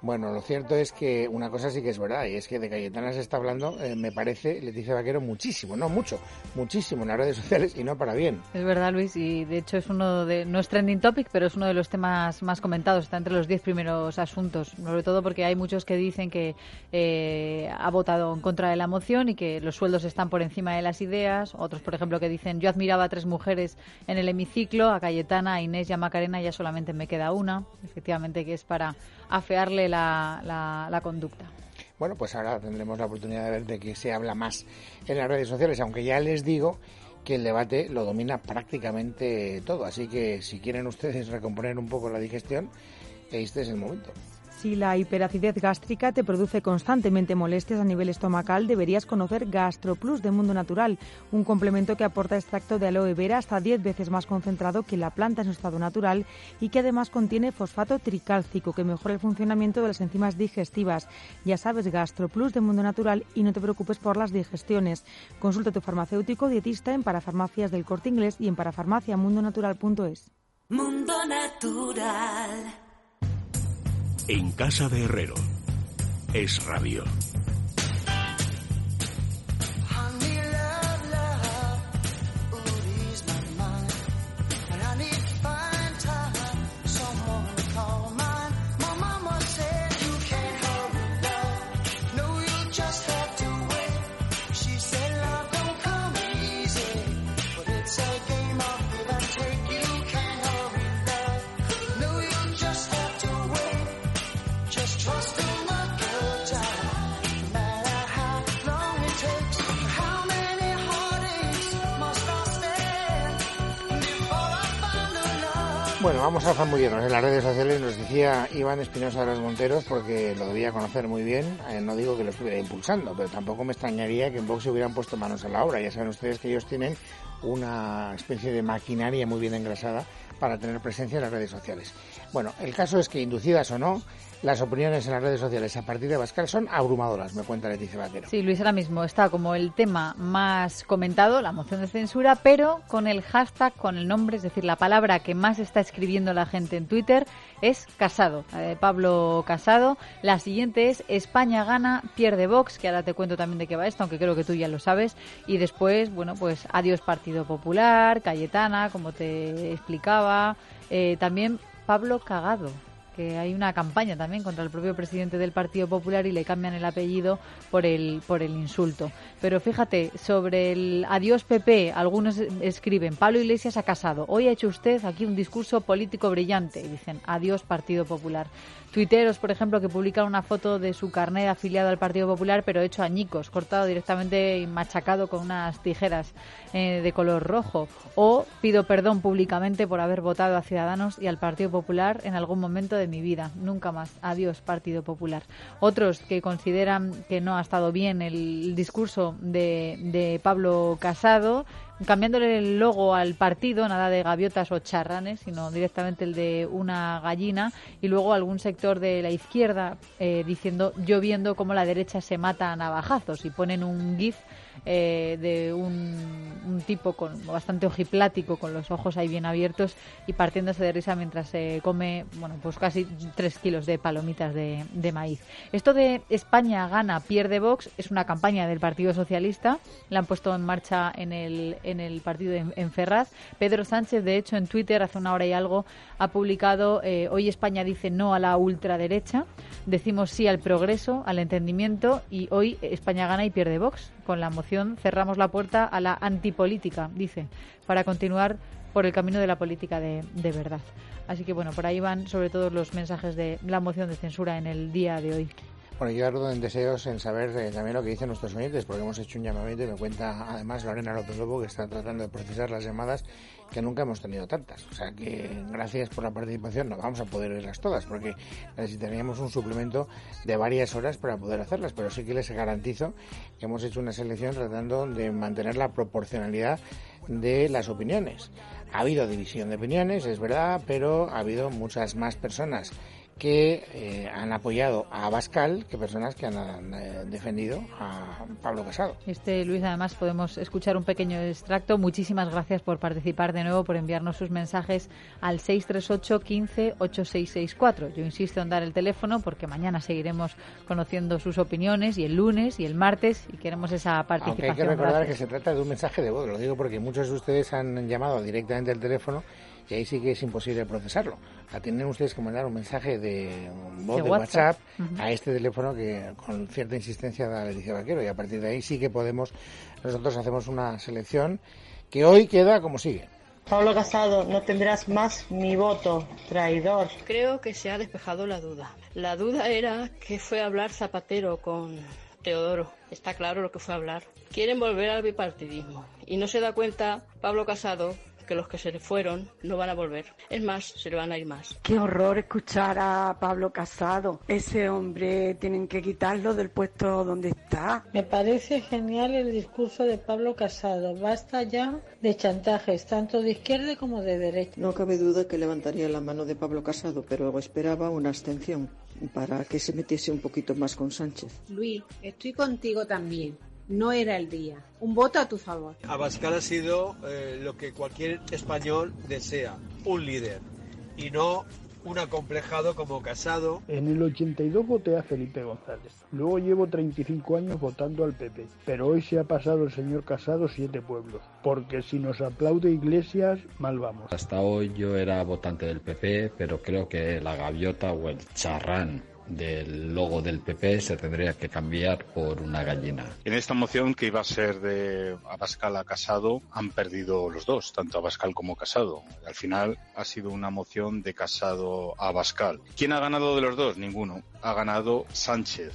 Bueno, lo cierto es que una cosa sí que es verdad, y es que de Cayetana se está hablando, me parece, Leticia Vaquero, muchísimo, no mucho, muchísimo en las redes sociales y no para bien. Es verdad, Luis, y de hecho no es trending topic, pero es uno de los temas más comentados, está entre los 10 primeros asuntos, sobre todo porque hay muchos que dicen que ha votado en contra de la moción y que los sueldos están por encima de las ideas, otros, por ejemplo, que dicen yo admiraba a 3 mujeres en el hemiciclo, a Cayetana, a Inés y a Macarena, ya solamente me queda una, efectivamente, que es para afearle la conducta. Bueno, pues ahora tendremos la oportunidad de ver de qué se habla más en las redes sociales, aunque ya les digo que el debate lo domina prácticamente todo, así que si quieren ustedes recomponer un poco la digestión, este es el momento. Si la hiperacidez gástrica te produce constantemente molestias a nivel estomacal, deberías conocer GastroPlus de Mundo Natural, un complemento que aporta extracto de aloe vera hasta 10 veces más concentrado que la planta en su estado natural y que además contiene fosfato tricálcico que mejora el funcionamiento de las enzimas digestivas. Ya sabes, GastroPlus de Mundo Natural, y no te preocupes por las digestiones. Consulta a tu farmacéutico dietista en Parafarmacias del Corte Inglés y en parafarmaciamundonatural.es. Mundo Natural. En casa de Herrero, Es Radio. Bueno, vamos a zambullernos en las redes sociales. Nos decía Iván Espinosa de los Monteros, porque lo debía conocer muy bien, no digo que lo estuviera impulsando, pero tampoco me extrañaría que en Vox se hubieran puesto manos a la obra. Ya saben ustedes que ellos tienen una especie de maquinaria muy bien engrasada para tener presencia en las redes sociales. Bueno, el caso es que, inducidas o no, las opiniones en las redes sociales a partir de Abascal son abrumadoras, me cuenta Leticia Vaquero. Sí, Luis, ahora mismo está como el tema más comentado, la moción de censura, pero con el hashtag, con el nombre, es decir, la palabra que más está escribiendo la gente en Twitter es Casado, Pablo Casado. La siguiente es España gana, pierde Vox, que ahora te cuento también de qué va esto, aunque creo que tú ya lo sabes. Y después, bueno, pues adiós Partido Popular, Cayetana, como te explicaba, también Pablo Cagado, que hay una campaña también contra el propio presidente del Partido Popular y le cambian el apellido por el insulto. Pero fíjate, sobre el adiós PP, algunos escriben, Pablo Iglesias ha Casado, hoy ha hecho usted aquí un discurso político brillante, y dicen adiós Partido Popular. Tuiteros, por ejemplo, que publican una foto de su carnet afiliado al Partido Popular, pero hecho añicos, cortado directamente y machacado con unas tijeras de color rojo. O pido perdón públicamente por haber votado a Ciudadanos y al Partido Popular en algún momento de mi vida. Nunca más. Adiós, Partido Popular. Otros que consideran que no ha estado bien el discurso de Pablo Casado, cambiándole el logo al partido, nada de gaviotas o charranes, sino directamente el de una gallina, y luego algún sector de la izquierda diciendo, yo viendo cómo la derecha se mata a navajazos, y ponen un gif de un tipo con bastante ojiplático, con los ojos ahí bien abiertos y partiéndose de risa mientras se come, bueno, pues casi 3 kilos de palomitas de maíz. Esto de España gana, pierde Vox es una campaña del Partido Socialista, la han puesto en marcha en el partido en Ferraz. Pedro Sánchez, de hecho, en Twitter hace una hora y algo ha publicado, hoy España dice no a la ultraderecha, decimos sí al progreso, al entendimiento, y hoy España gana y pierde Vox. Con la moción cerramos la puerta a la antipolítica, dice, para continuar por el camino de la política de verdad. Así que bueno, por ahí van sobre todo los mensajes de la moción de censura en el día de hoy. Bueno, yo ardo en deseos en saber también lo que dicen nuestros oyentes, porque hemos hecho un llamamiento y me cuenta además Lorena López Lobo, que está tratando de procesar las llamadas, que nunca hemos tenido tantas. O sea que gracias por la participación, no vamos a poder oírlas todas, porque necesitaríamos un suplemento de varias horas para poder hacerlas, pero sí que les garantizo que hemos hecho una selección tratando de mantener la proporcionalidad de las opiniones. Ha habido división de opiniones, es verdad, pero ha habido muchas más personas que han apoyado a Abascal que personas que han defendido a Pablo Casado. Luis, además podemos escuchar un pequeño extracto. Muchísimas gracias por participar de nuevo, por enviarnos sus mensajes al 638 15 8664. Yo insisto en dar el teléfono porque mañana seguiremos conociendo sus opiniones, y el lunes y el martes, y queremos esa participación. Aunque hay que recordar que se trata de un mensaje de voz, lo digo porque muchos de ustedes han llamado directamente al teléfono y ahí sí que es imposible procesarlo. Tienen ustedes que mandar un mensaje de voz de WhatsApp a este teléfono que con cierta insistencia da Leticia Vaquero, y a partir de ahí sí que nosotros hacemos una selección que hoy queda como sigue. Pablo Casado, no tendrás más mi voto, traidor. Creo que se ha despejado la duda. La duda era que fue a hablar Zapatero con Teodoro. Está claro lo que fue a hablar. Quieren volver al bipartidismo y no se da cuenta Pablo Casado que los que se le fueron no van a volver. Es más, se le van a ir más. Qué horror escuchar a Pablo Casado. Ese hombre tienen que quitarlo del puesto donde está. Me parece genial el discurso de Pablo Casado. Basta ya de chantajes, tanto de izquierda como de derecha. No cabe duda que levantaría la mano de Pablo Casado, pero esperaba una abstención para que se metiese un poquito más con Sánchez. Luis, estoy contigo también. No era el día. Un voto a tu favor. Abascal ha sido lo que cualquier español desea, un líder, y no un acomplejado como Casado. En el 82 voté a Felipe González. Luego llevo 35 años votando al PP. Pero hoy se ha pasado el señor Casado 7 pueblos. Porque si nos aplaude Iglesias, mal vamos. Hasta hoy yo era votante del PP, pero creo que la gaviota o el charrán del logo del PP se tendría que cambiar por una gallina. En esta moción, que iba a ser de Abascal a Casado, han perdido los dos, tanto Abascal como Casado. Al final ha sido una moción de Casado a Abascal. ¿Quién ha ganado de los dos? Ninguno. Ha ganado Sánchez.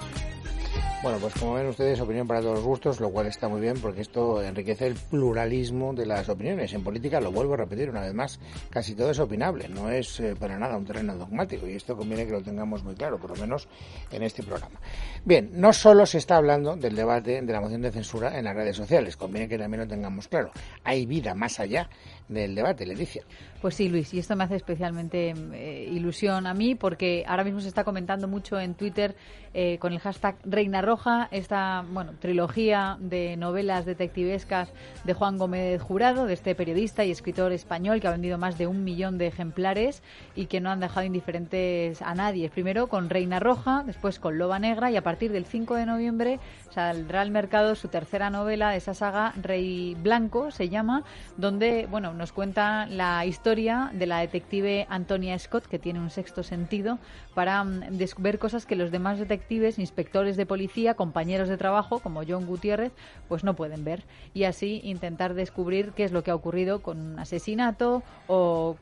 Bueno, pues como ven ustedes, opinión para todos los gustos, lo cual está muy bien porque esto enriquece el pluralismo de las opiniones. En política, lo vuelvo a repetir una vez más, casi todo es opinable, no es para nada un terreno dogmático, y esto conviene que lo tengamos muy claro, por lo menos en este programa. Bien, no solo se está hablando del debate de la moción de censura en las redes sociales, conviene que también lo tengamos claro. Hay vida más allá del debate, Leticia. Pues sí, Luis, y esto me hace especialmente ilusión a mí porque ahora mismo se está comentando mucho en Twitter con el hashtag Reina Roja esta trilogía de novelas detectivescas de Juan Gómez Jurado, de este periodista y escritor español que ha vendido más de 1 millón de ejemplares y que no han dejado indiferentes a nadie. Primero con Reina Roja, después con Loba Negra, y a partir del 5 de noviembre saldrá al mercado su tercera novela de esa saga, Rey Blanco se llama, donde nos cuenta la historia de la detective Antonia Scott, que tiene un sexto sentido para ver cosas que los demás detectives, inspectores de policía, compañeros de trabajo como John Gutiérrez, pues no pueden ver, y así intentar descubrir qué es lo que ha ocurrido con un asesinato o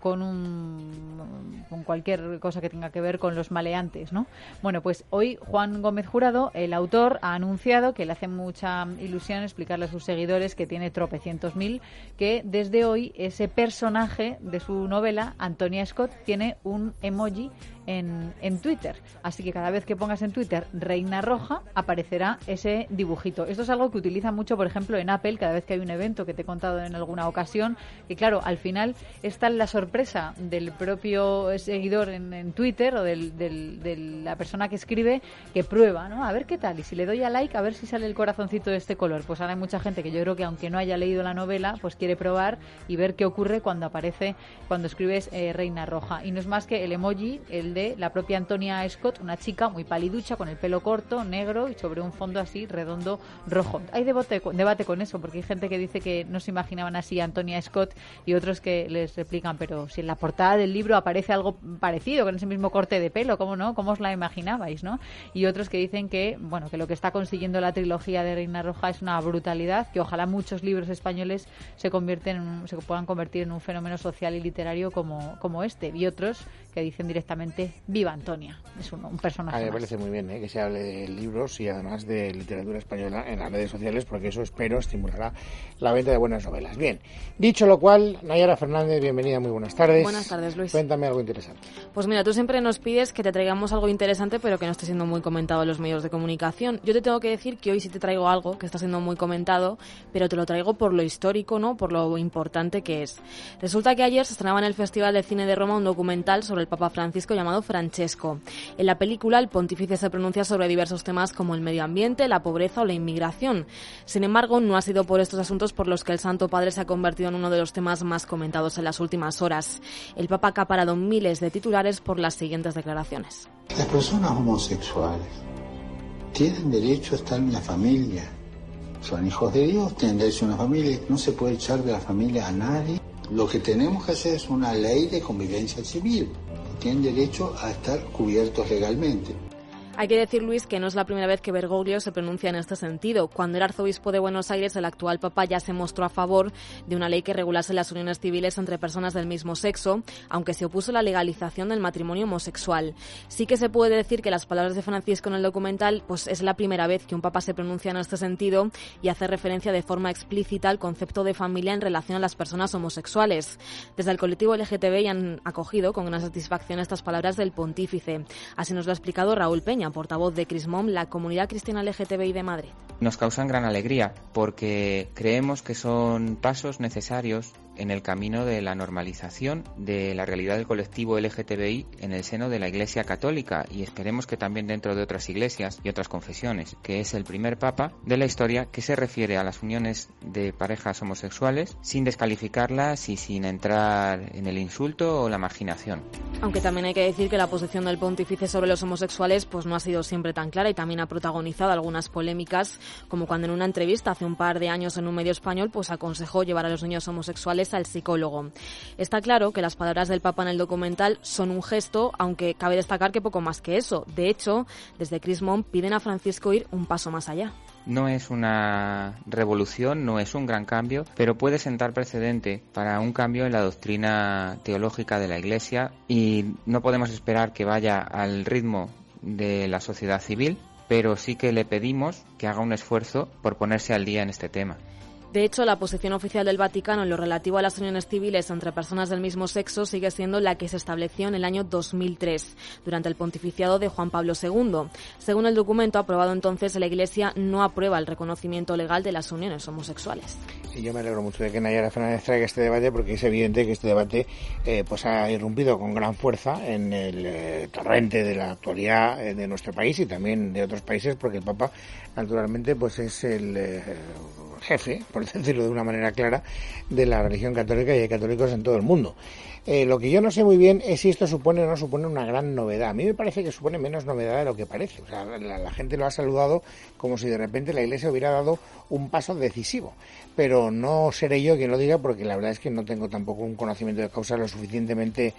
con cualquier cosa que tenga que ver con los maleantes, ¿no? Bueno, pues hoy Juan Gómez Jurado, el autor, ha anunciado que le hace mucha ilusión explicarle a sus seguidores que tiene tropecientos mil, que desde hoy ese personaje de su novela, Antonia Scott, tiene un emoji en Twitter. Así que cada vez que pongas en Twitter Reina Roja, aparecerá ese dibujito. Esto es algo que utilizan mucho, por ejemplo, en Apple, cada vez que hay un evento que te he contado en alguna ocasión. Y claro, al final está la sorpresa del propio seguidor en Twitter o de la persona que escribe, que prueba, ¿no? A ver qué tal. Y si le doy a like, a ver si sale el corazoncito de este color. Pues ahora hay mucha gente que yo creo que aunque no haya leído la novela, pues quiere probar y ver qué ocurre cuando escribes Reina Roja. Y no es más que el emoji, el de la propia Antonia Scott, una chica muy paliducha con el pelo corto, negro y sobre un fondo así redondo rojo. Hay debate con eso, porque hay gente que dice que no se imaginaban así a Antonia Scott y otros que les replican, pero si en la portada del libro aparece algo parecido, con ese mismo corte de pelo, ¿cómo no? ¿Cómo os la imaginabais, no? Y otros que dicen que lo que está consiguiendo la trilogía de Reina Roja es una brutalidad, que ojalá muchos libros españoles se puedan convertir en un fenómeno social y literario como este, y otros que dicen directamente viva Antonia, es un personaje. A mí me parece muy bien que se hable de libros y además de literatura española en las redes sociales, porque eso espero estimulará la venta de buenas novelas. Bien, dicho lo cual, Nayara Fernández, bienvenida, muy buenas tardes. Buenas tardes, Luis. Cuéntame algo interesante. Pues mira, tú siempre nos pides que te traigamos algo interesante, pero que no esté siendo muy comentado en los medios de comunicación. Yo te tengo que decir que hoy sí te traigo algo que está siendo muy comentado, pero te lo traigo por lo histórico, ¿no? Por lo importante que es. Resulta que ayer se estrenaba en el Festival de Cine de Roma un documental sobre el Papa Francisco llamado Francesco. En la película, el pontífice se pronuncia sobre diversos temas como el medio ambiente, la pobreza o la inmigración. Sin embargo, no ha sido por estos asuntos por los que el Santo Padre se ha convertido en uno de los temas más comentados en las últimas horas. El Papa ha acaparado miles de titulares por las siguientes declaraciones. Las personas homosexuales tienen derecho a estar en la familia. Son hijos de Dios, tienen derecho a una familia. No se puede echar de la familia a nadie. Lo que tenemos que hacer es una ley de convivencia civil. Tienen derecho a estar cubiertos legalmente. Hay que decir, Luis, que no es la primera vez que Bergoglio se pronuncia en este sentido. Cuando era arzobispo de Buenos Aires, el actual papa ya se mostró a favor de una ley que regulase las uniones civiles entre personas del mismo sexo, aunque se opuso a la legalización del matrimonio homosexual. Sí que se puede decir que las palabras de Francisco en el documental pues es la primera vez que un papa se pronuncia en este sentido y hace referencia de forma explícita al concepto de familia en relación a las personas homosexuales. Desde el colectivo LGTBI han acogido con gran satisfacción estas palabras del pontífice. Así nos lo ha explicado Raúl Peña, portavoz de Crismom, la comunidad cristiana LGTBI de Madrid. Nos causan gran alegría porque creemos que son pasos necesarios en el camino de la normalización de la realidad del colectivo LGTBI en el seno de la Iglesia Católica y esperemos que también dentro de otras iglesias y otras confesiones, que es el primer papa de la historia que se refiere a las uniones de parejas homosexuales sin descalificarlas y sin entrar en el insulto o la marginación. Aunque también hay que decir que la posición del pontífice sobre los homosexuales pues no ha sido siempre tan clara y también ha protagonizado algunas polémicas, como cuando en una entrevista hace un par de años en un medio español pues aconsejó llevar a los niños homosexuales al psicólogo. Está claro que las palabras del Papa en el documental son un gesto, aunque cabe destacar que poco más que eso. De hecho, desde Crismom piden a Francisco ir un paso más allá. No es una revolución, no es un gran cambio, pero puede sentar precedente para un cambio en la doctrina teológica de la Iglesia y no podemos esperar que vaya al ritmo de la sociedad civil, pero sí que le pedimos que haga un esfuerzo por ponerse al día en este tema. De hecho, la posición oficial del Vaticano en lo relativo a las uniones civiles entre personas del mismo sexo sigue siendo la que se estableció en el año 2003, durante el pontificiado de Juan Pablo II. Según el documento aprobado entonces, la Iglesia no aprueba el reconocimiento legal de las uniones homosexuales. Y yo me alegro mucho de que Nayara Fernández traiga este debate, porque es evidente que este debate pues ha irrumpido con gran fuerza en el torrente de la actualidad de nuestro país y también de otros países, porque el Papa, naturalmente, pues es el jefe, por decirlo de una manera clara, de la religión católica y hay católicos en todo el mundo. Lo que yo no sé muy bien es si esto supone o no supone una gran novedad. A mí me parece que supone menos novedad de lo que parece. O sea, la gente lo ha saludado como si de repente la Iglesia hubiera dado un paso decisivo. Pero no seré yo quien lo diga, porque la verdad es que no tengo tampoco un conocimiento de causa lo suficientemente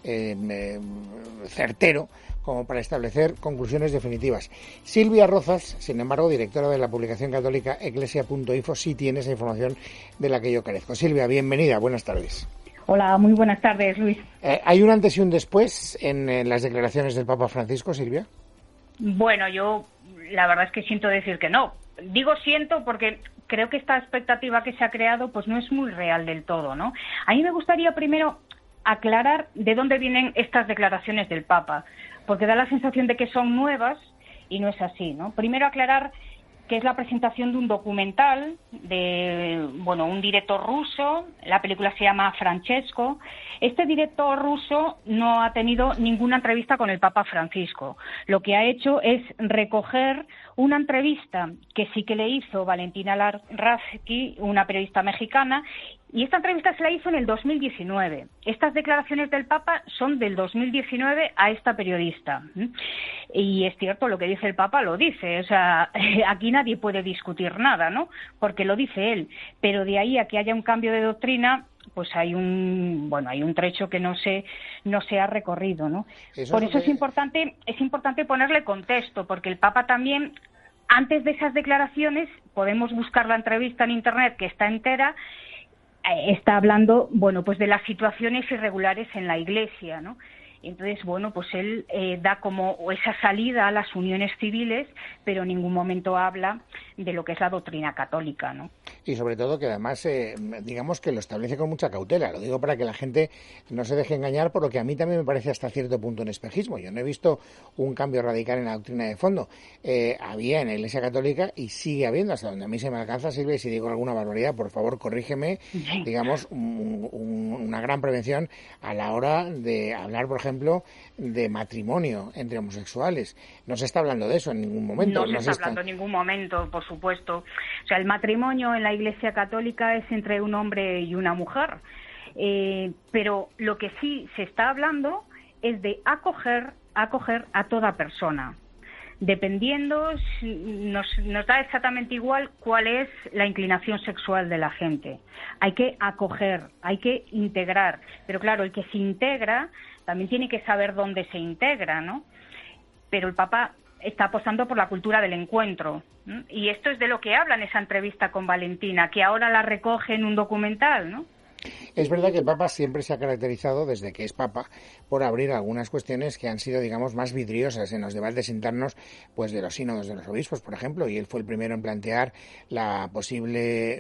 certero como para establecer conclusiones definitivas. Silvia Rozas, sin embargo, directora de la publicación católica Eclesia.info, sí tiene esa información de la que yo carezco. Silvia, bienvenida, buenas tardes. Hola, muy buenas tardes, Luis. ¿Hay un antes y un después en las declaraciones del Papa Francisco, Silvia? Bueno, yo la verdad es que siento decir que no. Digo siento porque creo que esta expectativa que se ha creado pues no es muy real del todo, ¿no? A mí me gustaría primero aclarar de dónde vienen estas declaraciones del Papa, porque da la sensación de que son nuevas y no es así, ¿no? Primero aclarar que es la presentación de un documental de, un director ruso. La película se llama Francesco. Este director ruso no ha tenido ninguna entrevista con el Papa Francisco. Lo que ha hecho es recoger una entrevista que sí que le hizo Valentina Larraski, una periodista mexicana, y esta entrevista se la hizo en el 2019. Estas declaraciones del Papa son del 2019 a esta periodista. Y es cierto, lo que dice el Papa lo dice. O sea, aquí nadie puede discutir nada, ¿no? Porque lo dice él. Pero de ahí a que haya un cambio de doctrina, pues hay un trecho que no se ha recorrido, ¿no? Por eso es importante ponerle contexto, porque el Papa también, antes de esas declaraciones, podemos buscar la entrevista en internet que está entera, está hablando, pues de las situaciones irregulares en la Iglesia, ¿no? Entonces, pues él da como esa salida a las uniones civiles, pero en ningún momento habla de lo que es la doctrina católica, ¿no? Y sobre todo que además, digamos que lo establece con mucha cautela. Lo digo para que la gente no se deje engañar por lo que a mí también me parece hasta cierto punto un espejismo. Yo no he visto un cambio radical en la doctrina de fondo. Había en la Iglesia Católica y sigue habiendo, hasta donde a mí se me alcanza, Silvia, y si digo alguna barbaridad, por favor, corrígeme, digamos, una gran prevención a la hora de hablar, por ejemplo, de matrimonio entre homosexuales. No se está hablando de eso en ningún momento. No se está hablando en ningún momento, por supuesto. O sea, el matrimonio en la Iglesia Católica es entre un hombre y una mujer. Pero lo que sí se está hablando es de acoger a toda persona. Dependiendo, nos da exactamente igual cuál es la inclinación sexual de la gente. Hay que acoger, hay que integrar. Pero claro, el que se integra también tiene que saber dónde se integra, ¿no? Pero el Papa está apostando por la cultura del encuentro. Y esto es de lo que habla en esa entrevista con Valentina, que ahora la recoge en un documental, ¿no? Es verdad que el Papa siempre se ha caracterizado, desde que es Papa, por abrir algunas cuestiones que han sido, digamos, más vidriosas en los debates internos, pues de los sínodos de los obispos, por ejemplo, y él fue el primero en plantear la posible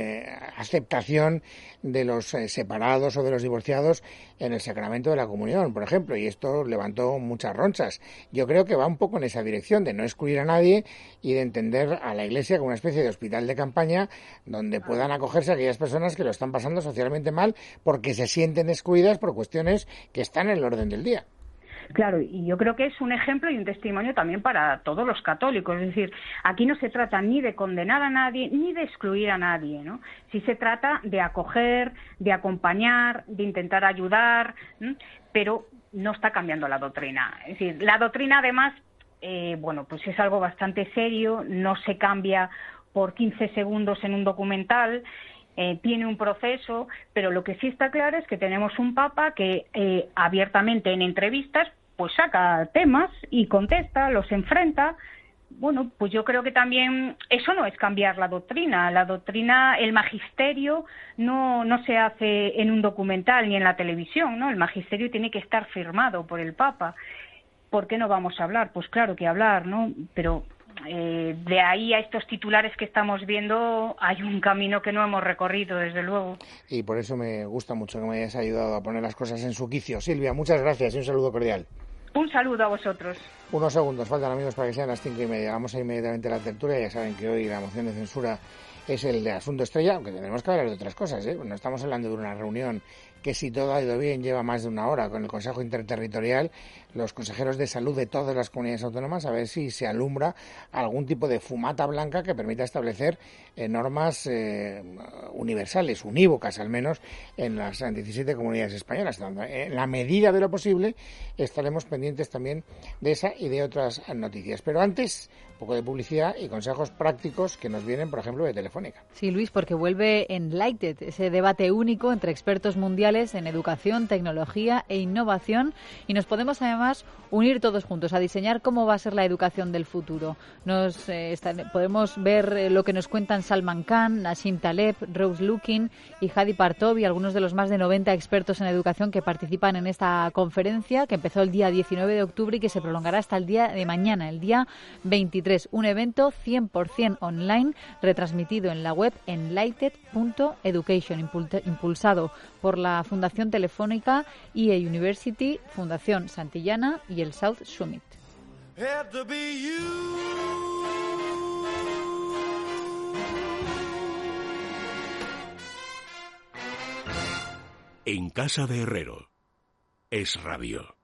aceptación de los separados o de los divorciados en el sacramento de la comunión, por ejemplo, y esto levantó muchas ronchas. Yo creo que va un poco en esa dirección, de no excluir a nadie y de entender a la Iglesia como una especie de hospital de campaña donde puedan acogerse a aquellas personas que lo están pasando socialmente mal porque se sienten excluidas por cuestiones que están en el orden del día. Claro, y yo creo que es un ejemplo y un testimonio también para todos los católicos. Es decir, aquí no se trata ni de condenar a nadie ni de excluir a nadie, ¿no? Sí se trata de acoger, de acompañar, de intentar ayudar, pero no está cambiando la doctrina. Es decir, la doctrina además, pues es algo bastante serio, no se cambia por 15 segundos en un documental. Tiene un proceso, pero lo que sí está claro es que tenemos un Papa que abiertamente en entrevistas pues saca temas y contesta, los enfrenta. Bueno, pues yo creo que también eso no es cambiar la doctrina. La doctrina, el magisterio no se hace en un documental ni en la televisión, ¿no? El magisterio tiene que estar firmado por el Papa. ¿Por qué no vamos a hablar? Pues claro que hablar, ¿no? Pero de ahí a estos titulares que estamos viendo hay un camino que no hemos recorrido, desde luego. Y por eso me gusta mucho que me hayas ayudado a poner las cosas en su quicio. Silvia, muchas gracias y un saludo cordial. Un saludo a vosotros. Unos segundos faltan, amigos, para que sean las 5:30. Vamos a ir inmediatamente a la tertulia. Ya saben que hoy la moción de censura es el de asunto estrella, aunque tendremos que hablar de otras cosas, ¿eh? No estamos hablando de una reunión que, si todo ha ido bien, lleva más de una hora con el Consejo Interterritorial, los consejeros de salud de todas las comunidades autónomas, a ver si se alumbra algún tipo de fumata blanca que permita establecer normas universales, unívocas al menos, en las 17 comunidades españolas. En la medida de lo posible estaremos pendientes también de esa y de otras noticias. Pero antes, un poco de publicidad y consejos prácticos que nos vienen, por ejemplo, de Telefónica. Sí, Luis, porque vuelve Enlighted, ese debate único entre expertos mundiales en educación, tecnología e innovación, y nos podemos además unir todos juntos a diseñar cómo va a ser la educación del futuro. Podemos ver lo que nos cuentan Salman Khan, Nassim Taleb, Rose Lukin y Hadi Partovi, algunos de los más de 90 expertos en educación que participan en esta conferencia, que empezó el día 19 de octubre y que se prolongará hasta el día de mañana, el día 23. Un evento 100% online, retransmitido en la web enlighted.education, impulsado por la Fundación Telefónica, EA University, Fundación Santillana y el South Summit. En casa de Herrero, Es Radio.